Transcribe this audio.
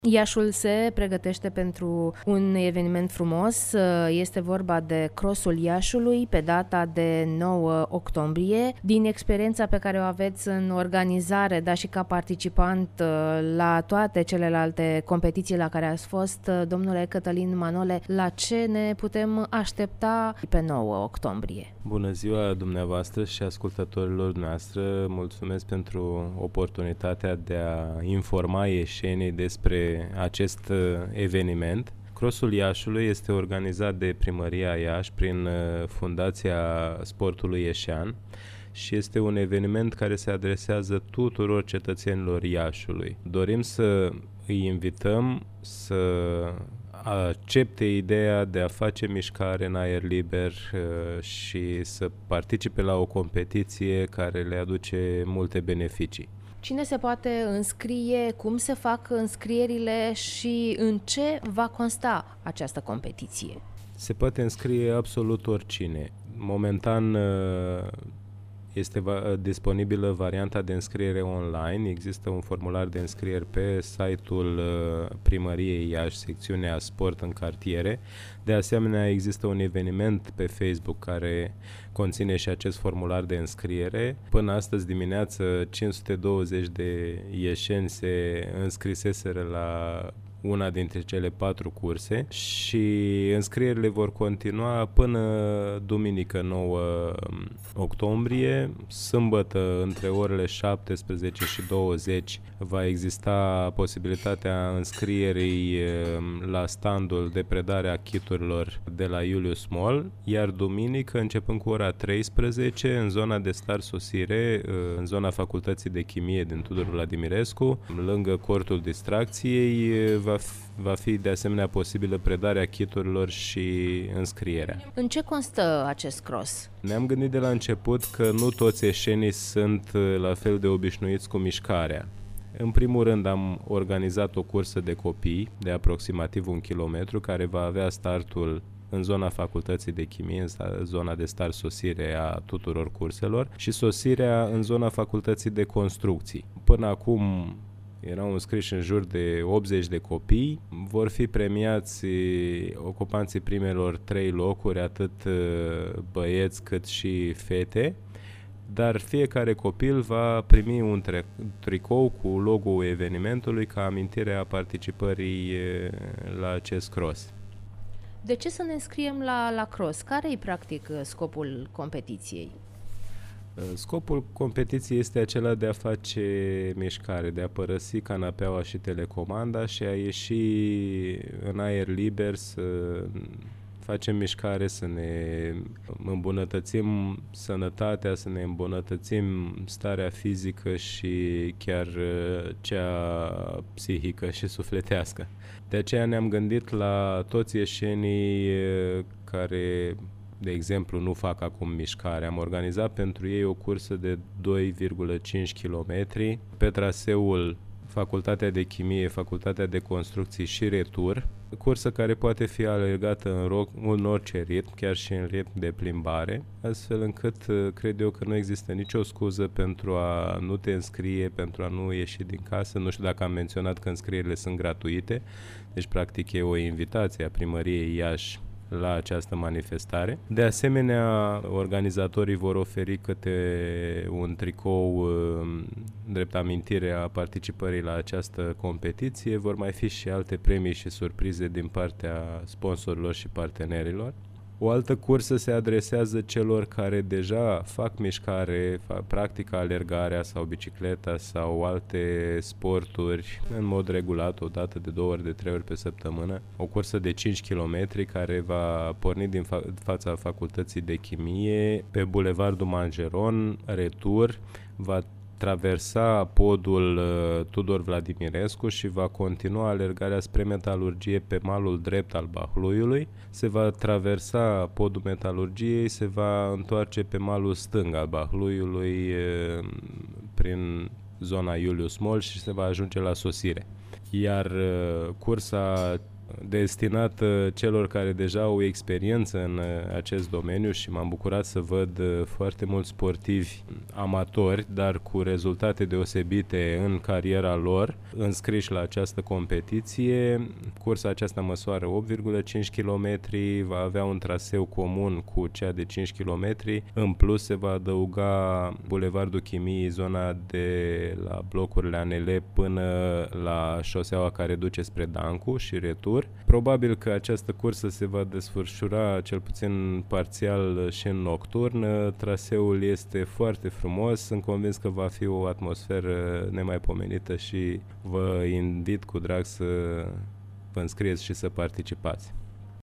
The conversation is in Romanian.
Iașul se pregătește pentru un eveniment frumos. Este vorba de Crossul Iașului pe data de 9 octombrie. Din experiența pe care o aveți în organizare, dar și ca participant la toate celelalte competiții la care ați fost, domnule Cătălin Manole, la ce ne putem aștepta pe 9 octombrie? Bună ziua dumneavoastră și ascultătorilor noastre. Mulțumesc pentru oportunitatea de a informa ieșenii despre acest eveniment. Crossul Iașului este organizat de Primăria Iași prin Fundația Sportului Ieșean și este un eveniment care se adresează tuturor cetățenilor Iașului. Dorim să îi invităm să accepte ideea de a face mișcare în aer liber și să participe la o competiție care le aduce multe beneficii. Cine se poate înscrie, cum se fac înscrierile și în ce va consta această competiție? Se poate înscrie absolut oricine. Momentan este disponibilă varianta de înscriere online. Există un formular de înscriere pe site-ul Primăriei Iași, secțiunea Sport în cartiere. De asemenea, există un eveniment pe Facebook care conține și acest formular de înscriere. Până astăzi dimineață, 520 de ieșeni se înscriseseră la una dintre cele 4 curse și înscrierile vor continua până duminică 9 octombrie. Sâmbătă, între orele 17 și 20, va exista posibilitatea înscrierii la standul de predare a kiturilor de la Julius Mall, iar duminică, începând cu ora 13, în zona de start sosire, în zona Facultății de Chimie din Tudor Vladimirescu, lângă cortul distracției, va fi de asemenea posibilă predarea kiturilor și înscrierea. În ce constă acest cross? Ne-am gândit de la început că nu toți ieșenii sunt la fel de obișnuiți cu mișcarea. În primul rând am organizat o cursă de copii de aproximativ 1 kilometru care va avea startul în zona Facultății de Chimie, în zona de start sosire a tuturor curselor și sosirea în zona Facultății de Construcții. Până acum erau înscriși în jur de 80 de copii, vor fi premiați ocupanții primelor 3 locuri, atât băieți cât și fete, dar fiecare copil va primi un tricou cu logo-ul evenimentului ca amintire a participării la acest cross. De ce să ne înscriem la cross? Care e practic scopul competiției? Scopul competiției este acela de a face mișcare, de a părăsi canapeaua și telecomanda și a ieși în aer liber, să facem mișcare, să ne îmbunătățim sănătatea, să ne îmbunătățim starea fizică și chiar cea psihică și sufletească. De aceea ne-am gândit la toți ieșenii care, de exemplu, nu fac acum mișcare. Am organizat pentru ei o cursă de 2,5 km pe traseul Facultatea de Chimie, Facultatea de Construcții și retur, cursă care poate fi alergată în orice ritm, chiar și în ritm de plimbare, astfel încât cred eu că nu există nicio scuză pentru a nu te înscrie, pentru a nu ieși din casă. Nu știu dacă am menționat că înscrierile sunt gratuite, deci practic e o invitație a Primăriei Iași la această manifestare. De asemenea, organizatorii vor oferi câte un tricou drept amintire a participării la această competiție. Vor mai fi și alte premii și surprize din partea sponsorilor și partenerilor. O altă cursă se adresează celor care deja fac mișcare, practică alergarea sau bicicleta sau alte sporturi în mod regulat, o dată de 2 ori, de 3 ori pe săptămână. O cursă de 5 km care va porni din fața Facultății de Chimie pe Bulevardul Mangeron, retur, va traversa podul Tudor Vladimirescu și va continua alergarea spre metalurgie pe malul drept al Bahluiului. Se va traversa podul metalurgiei, se va întoarce pe malul stâng al Bahluiului prin zona Julius Mall și se va ajunge la sosire. Iar cursa destinată celor care deja au experiență în acest domeniu și m-am bucurat să văd foarte mulți sportivi amatori, dar cu rezultate deosebite în cariera lor, înscriși la această competiție. Cursa aceasta măsoară 8,5 km, va avea un traseu comun cu cea de 5 km. În plus se va adăuga Bulevardul Chimiei, zona de la blocurile ANL până la șoseaua care duce spre Dancu și retur. Probabil că această cursă se va desfășura cel puțin parțial și în nocturn. Traseul este foarte frumos, sunt convins că va fi o atmosferă nemaipomenită și vă invit cu drag să vă înscrieți și să participați.